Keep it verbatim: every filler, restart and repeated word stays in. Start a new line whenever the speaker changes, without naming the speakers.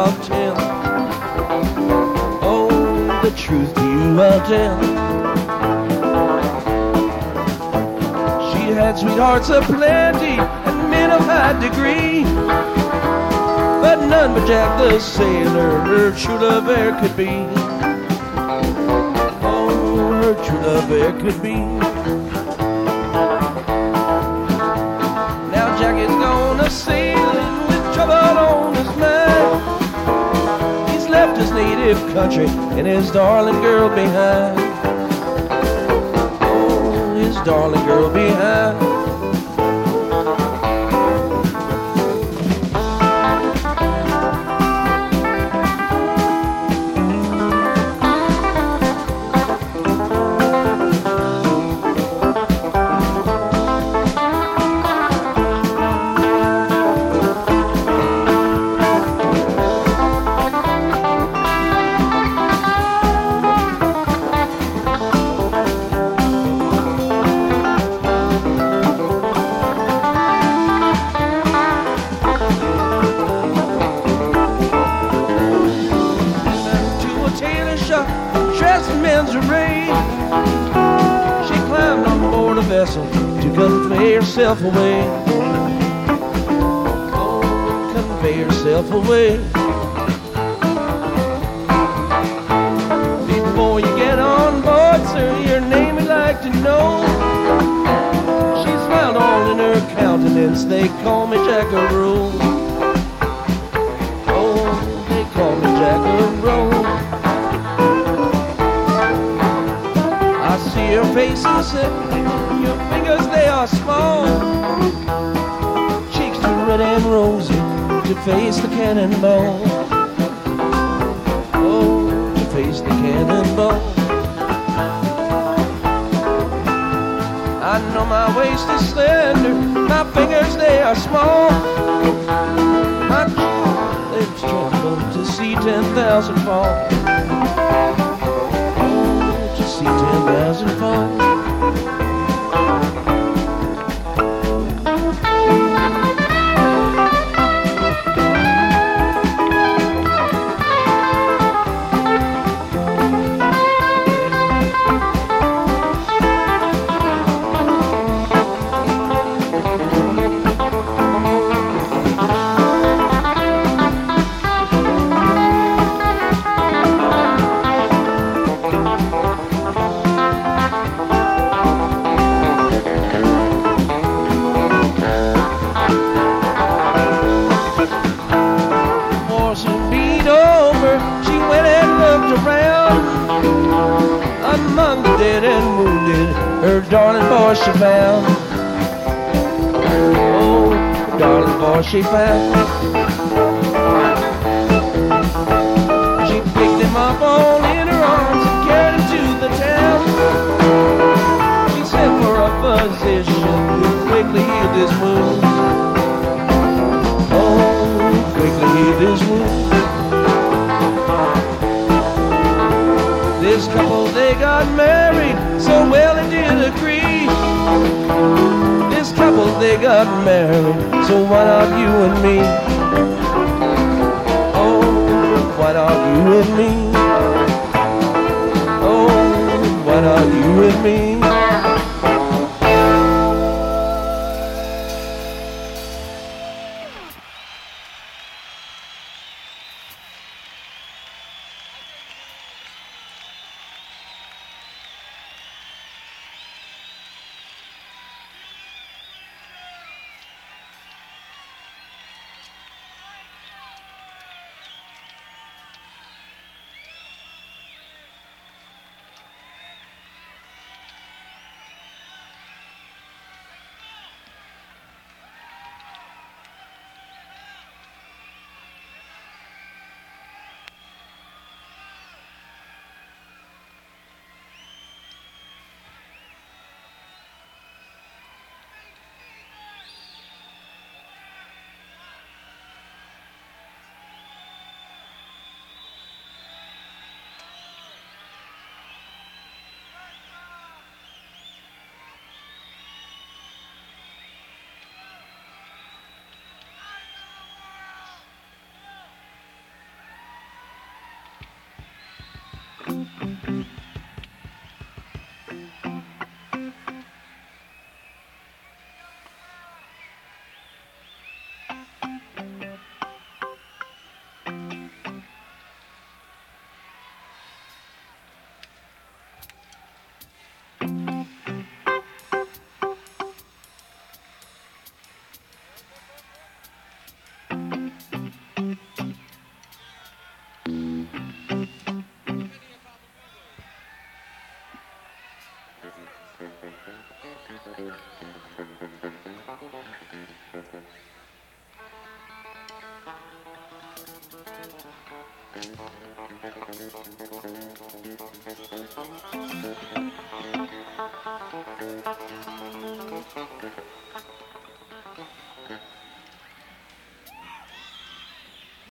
I'll tell. Oh, the truth to you I'll tell. She had sweethearts aplenty and men of high degree, but none but Jack the sailor her true love e'er could be. Oh, her true love e'er could be. Now Jack is gone a-sailing with trouble on his mind. He's left his native country and his darling girl behind. Oh, his darling girl behind. She climbed on board a vessel to convey herself away. Oh, convey herself away. Before you get on board, sir, your name I'd like to know. She smiled all in her countenance. They call me Jackaroo. Oh, they call me Jackaroo. Your face is sick, your fingers they are small, cheeks too red and rosy to face the cannonball. Oh, to face the cannonball. I know my waist is slender, my fingers they are small, my lips tremble to see ten thousand fall. See ten thousand fall. Among the dead and wounded, her darling boy she found. Oh, her darling boy she found. She picked him up all in her arms and carried him to the town. She sent for a physician who quickly healed his wounds. Oh, quickly healed his wounds. This couple, they got married, so well they did agree. This couple, they got married, so why not you and me? Oh, why not you and me? Oh, why not you and me? Thank you.